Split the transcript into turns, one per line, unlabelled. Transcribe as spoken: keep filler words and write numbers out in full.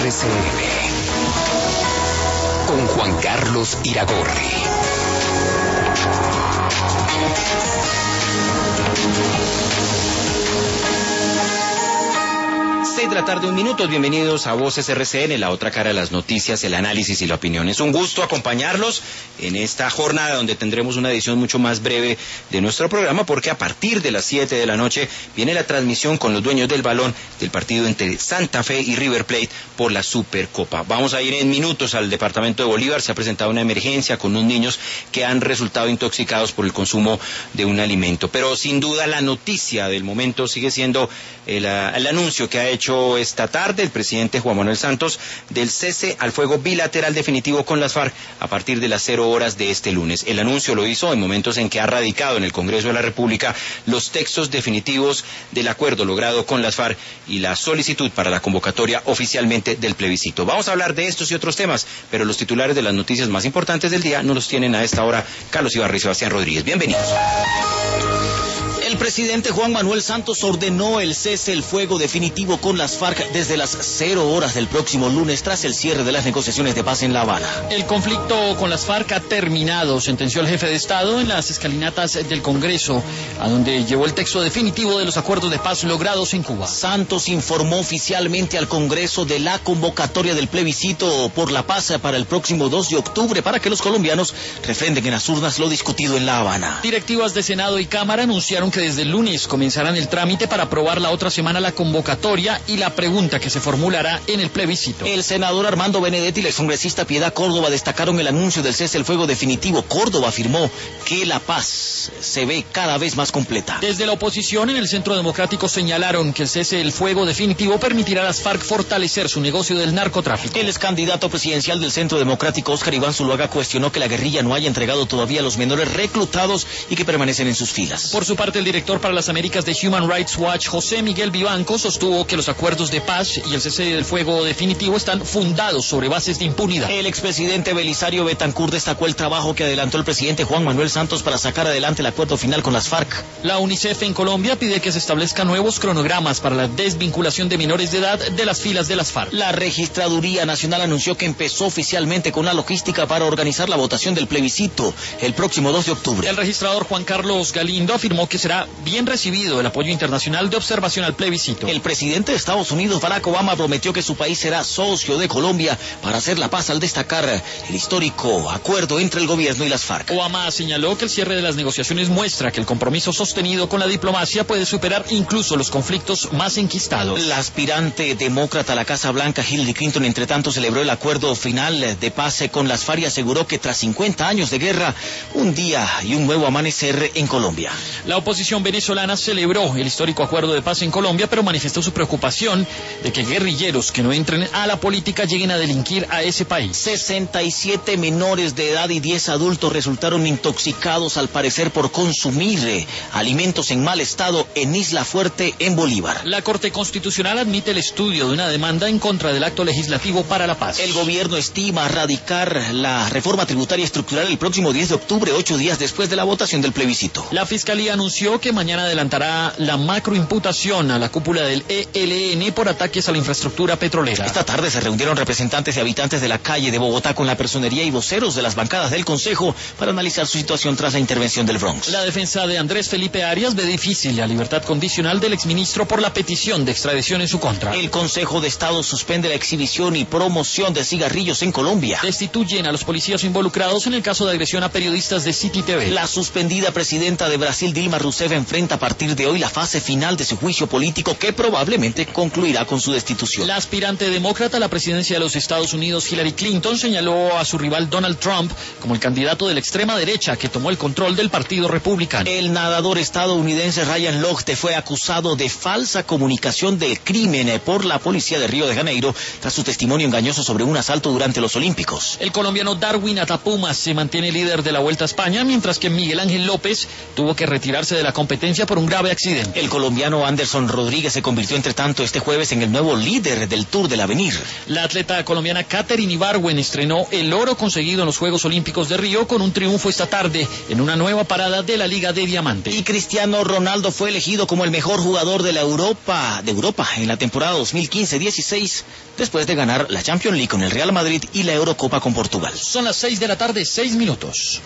R C N con Juan Carlos Iragorri. seis de la tarde, un minuto. Bienvenidos a Voces R C N, la otra cara de las noticias, el análisis y la opinión. Es un gusto acompañarlos en esta jornada donde tendremos una edición mucho más breve de nuestro programa, porque a partir de las siete de la noche viene la transmisión con los dueños del balón del partido entre Santa Fe y River Plate por la Supercopa. Vamos a ir en minutos al departamento de Bolívar. Se ha presentado una emergencia con unos niños que han resultado intoxicados por el consumo de un alimento. Pero sin duda la noticia del momento sigue siendo el, el anuncio que ha hecho esta tarde el presidente Juan Manuel Santos del cese al fuego bilateral definitivo con las FARC a partir de las cero horas de este lunes. El anuncio lo hizo en momentos en que ha radicado en el Congreso de la República los textos definitivos del acuerdo logrado con las FARC y la solicitud para la convocatoria oficialmente del plebiscito. Vamos a hablar de estos y otros temas, pero los titulares de las noticias más importantes del día nos los tienen a esta hora Carlos Ibarra y Sebastián Rodríguez. Bienvenidos.
El presidente Juan Manuel Santos ordenó el cese el fuego definitivo con las FARC desde las cero horas del próximo lunes tras el cierre de las negociaciones de paz en La Habana.
El conflicto con las FARC ha terminado, sentenció el jefe de Estado en las escalinatas del Congreso, a donde llevó el texto definitivo de los acuerdos de paz logrados en Cuba.
Santos informó oficialmente al Congreso de la convocatoria del plebiscito por la paz para el próximo dos de octubre para que los colombianos refrenden en las urnas lo discutido en La Habana.
Directivas de Senado y Cámara anunciaron que desde el lunes comenzarán el trámite para aprobar la otra semana la convocatoria y la pregunta que se formulará en el plebiscito.
El senador Armando Benedetti y la excongresista Piedad Córdoba destacaron el anuncio del cese el fuego definitivo. Córdoba afirmó que la paz se ve cada vez más completa.
Desde la oposición en el Centro Democrático señalaron que el cese el fuego definitivo permitirá a las FARC fortalecer su negocio del narcotráfico.
El ex candidato presidencial del Centro Democrático, Óscar Iván Zuluaga, cuestionó que la guerrilla no haya entregado todavía a los menores reclutados y que permanecen en sus filas.
Por su parte, el director para las Américas de Human Rights Watch, José Miguel Vivanco, sostuvo que los acuerdos de paz y el cese del fuego definitivo están fundados sobre bases de impunidad.
El expresidente Belisario Betancur destacó el trabajo que adelantó el presidente Juan Manuel Santos para sacar adelante el acuerdo final con las FARC.
La UNICEF en Colombia pide que se establezcan nuevos cronogramas para la desvinculación de menores de edad de las filas de las FARC.
La Registraduría Nacional anunció que empezó oficialmente con la logística para organizar la votación del plebiscito el próximo dos de octubre.
El registrador Juan Carlos Galindo afirmó que será bien recibido el apoyo internacional de observación al plebiscito.
El presidente de Estados Unidos, Barack Obama, prometió que su país será socio de Colombia para hacer la paz al destacar el histórico acuerdo entre el gobierno y las FARC.
Obama señaló que el cierre de las negociaciones muestra que el compromiso sostenido con la diplomacia puede superar incluso los conflictos más enquistados.
La aspirante demócrata a la Casa Blanca, Hillary Clinton, entre tanto celebró el acuerdo final de paz con las FARC y aseguró que tras cincuenta años de guerra, un día y un nuevo amanecer en Colombia.
La oposición venezolana celebró el histórico acuerdo de paz en Colombia, pero manifestó su preocupación de que guerrilleros que no entren a la política lleguen a delinquir a ese país.
sesenta y siete menores de edad y diez adultos resultaron intoxicados al parecer por consumir eh, alimentos en mal estado en Isla Fuerte, en Bolívar.
La Corte Constitucional admite el estudio de una demanda en contra del acto legislativo para la paz.
El gobierno estima radicar la reforma tributaria estructural el próximo diez de octubre, ocho días después de la votación del plebiscito.
La Fiscalía anunció que mañana adelantará la macroimputación a la cúpula del E L N por ataques a la infraestructura petrolera.
Esta tarde se reunieron representantes y habitantes de la calle de Bogotá con la personería y voceros de las bancadas del Consejo para analizar su situación tras la intervención del Bronx.
La defensa de Andrés Felipe Arias ve difícil la libertad condicional del exministro por la petición de extradición en su contra.
El Consejo de Estado suspende la exhibición y promoción de cigarrillos en Colombia.
Destituyen a los policías involucrados en el caso de agresión a periodistas de City T V.
La suspendida presidenta de Brasil, Dilma Rousseff, enfrenta a partir de hoy la fase final de su juicio político que probablemente concluirá con su destitución.
La aspirante demócrata a la presidencia de los Estados Unidos, Hillary Clinton, señaló a su rival Donald Trump como el candidato de la extrema derecha que tomó el control del Partido Republicano.
El nadador estadounidense Ryan Lochte fue acusado de falsa comunicación del crimen por la policía de Río de Janeiro tras su testimonio engañoso sobre un asalto durante los Olímpicos.
El colombiano Darwin Atapuma se mantiene líder de la Vuelta a España, mientras que Miguel Ángel López tuvo que retirarse de la la competencia por un grave accidente.
El colombiano Anderson Rodríguez se convirtió entre tanto este jueves en el nuevo líder del Tour del Avenir.
La atleta colombiana Katherine Ibargüen estrenó el oro conseguido en los Juegos Olímpicos de Río con un triunfo esta tarde en una nueva parada de la Liga de Diamante.
Y Cristiano Ronaldo fue elegido como el mejor jugador de la Europa, de Europa en la temporada dos mil quince dieciséis, después de ganar la Champions League con el Real Madrid y la Eurocopa con Portugal.
Son las seis de la tarde, seis minutos.